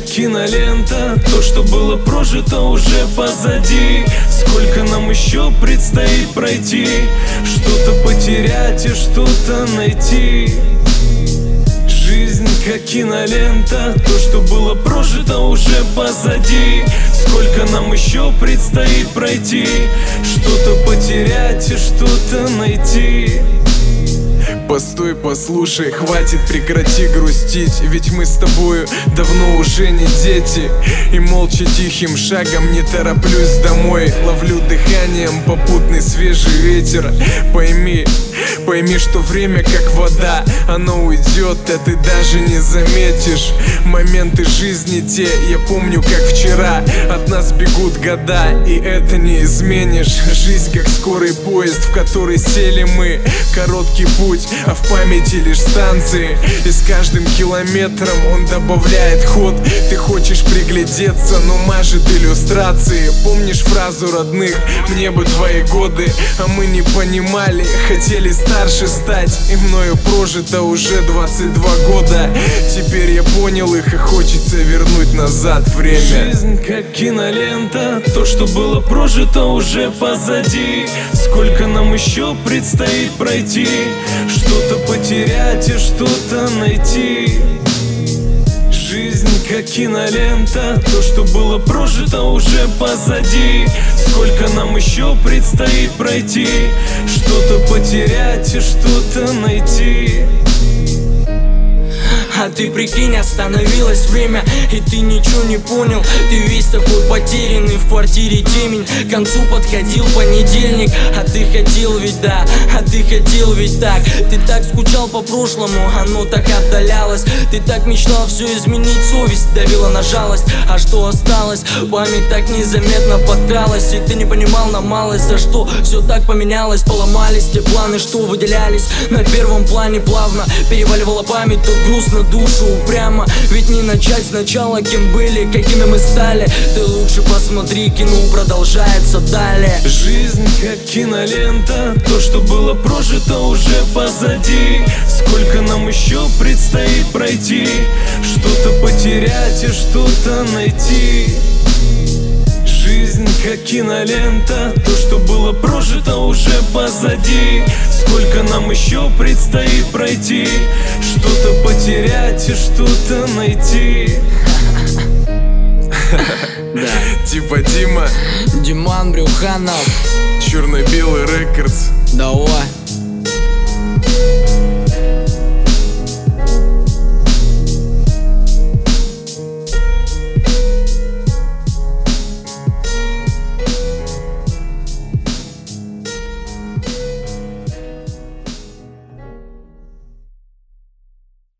кинолента. То, что было прожито, уже позади. Сколько нам еще предстоит пройти, что-то потерять и что-то найти. Жизнь как кинолента. То, что было прожито, уже позади. Сколько нам еще предстоит пройти, что-то потерять и что-то найти. Постой, послушай, хватит, прекрати грустить. Ведь мы с тобою давно уже не дети. И молча тихим шагом не тороплюсь домой. Ловлю дыханием попутный свежий ветер. Пойми, что время как вода, оно уйдет, а ты даже не заметишь. Моменты жизни те, я помню как вчера. От нас бегут года, и это не изменишь. Жизнь как скорый поезд, в который сели мы. Короткий путь, а в памяти лишь станции. И с каждым километром он добавляет ход. Ты хочешь приглядеться, но мажет иллюстрации. Помнишь фразу родных: мне бы твои годы. А мы не понимали, хотели старше стать. И мною прожито уже 22 года. Теперь я понял их, и хочется вернуть назад время. Жизнь как кинолента. То, что было прожито, уже позади. Сколько нам еще предстоит пройти, что-то потерять и что-то найти. Жизнь как кинолента. То, что было прожито, уже позади. Сколько нам еще предстоит пройти, что-то потерять и что-то найти. А ты прикинь, остановилось время, и ты ничего не понял. Ты весь такой потерянный, в квартире темень. К концу подходил понедельник, а ты хотел ведь да, а ты хотел ведь так. Ты так скучал по прошлому, оно так отдалялось. Ты так мечтал все изменить, совесть давила на жалость. А что осталось? Память так незаметно подкралась. И ты не понимал на малость, за что все так поменялось. Поломались те планы, что выделялись на первом плане. Плавно переваливала память, тут грустно душу упрямо. Ведь не начать сначала, кем были, какими мы стали. Ты лучше посмотри, кино продолжается далее. Жизнь как кинолента. То, что было прожито, уже позади. Сколько нам еще предстоит пройти, что-то потерять и что-то найти. Жизнь как кинолента. То, что было прожито, уже позади. Сколько нам еще предстоит пройти, что-то потерять и что-то найти. Типа Дима Диман Брюханов, Черно-белый рекордс. давай.